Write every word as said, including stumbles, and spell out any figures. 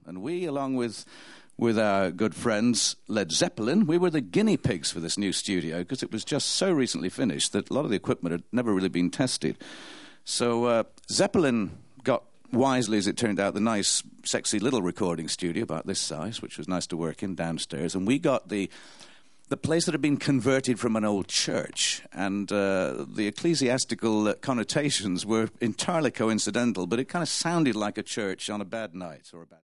And we, along with with our good friends Led Zeppelin, we were the guinea pigs for this new studio because it was just so recently finished that a lot of the equipment had never really been tested. So uh, Zeppelin got, wisely as it turned out, the nice, sexy little recording studio about this size, which was nice to work in, downstairs. And we got the the place that had been converted from an old church. And uh, the ecclesiastical connotations were entirely coincidental, but it kind of sounded like a church on a bad night or a bad